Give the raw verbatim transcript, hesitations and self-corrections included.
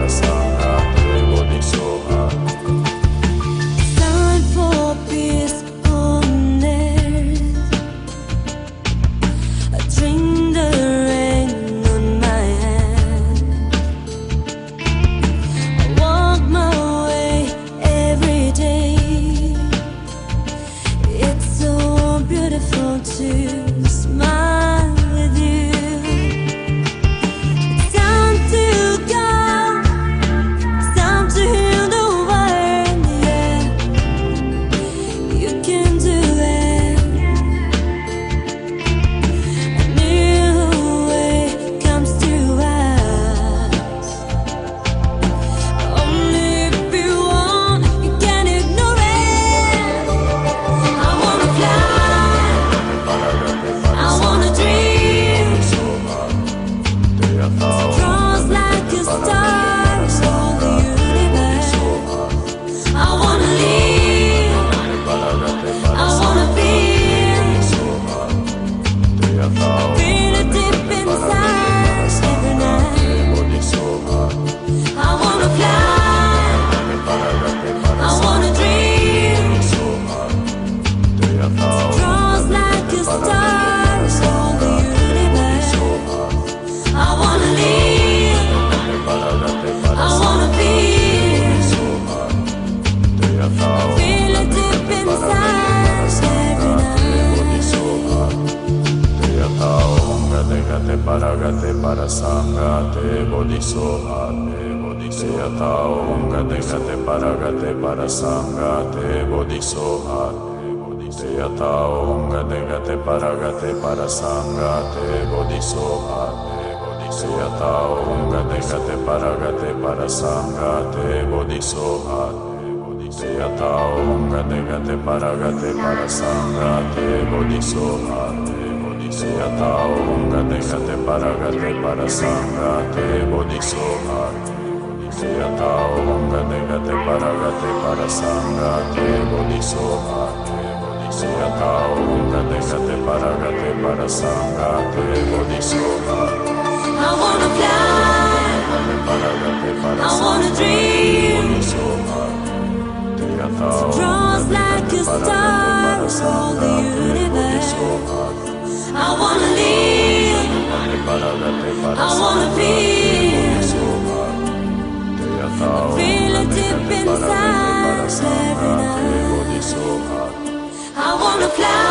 para sangrarte bodhisoha. Sign for peace on earth. I drink the rain on my hand. I walk my way every day. It's so beautiful to smile with you. It's time to go. It's time to heal the world. Yeah, you can do it. A new way comes to us. Only if you want, you can ignore it. I wanna fly. I wanna dream. Cross like a star for the universe. I wanna live. I wanna feel. Feel it deep inside every night. I wanna fly. I wanna dream. Cross like a star for the universe. I wanna live. I wanna feel. Feel it deep inside every night. Gate paragate para sangrate bodhisoha. Deyata om gate gate paragate para sangrate bodhisoha. Deyata om gate gate paragate para sangrate bodhisoha. Deyata om gate gate paragate para sangrate bodhisoha. Deyata om gate gate paragate para sangrate bodhisoha. Deyata om gate gate paragate para sangrate bodhisoha. Deyata om gate gate paragate para sangrate bodhisoha. Deyata om gate gate paragate para sangrate bodhisoha. I wanna fly. I wanna dream. Cross like a star for the universe. I wanna live. I wanna feel. Feel it deep inside every night. I wanna fly.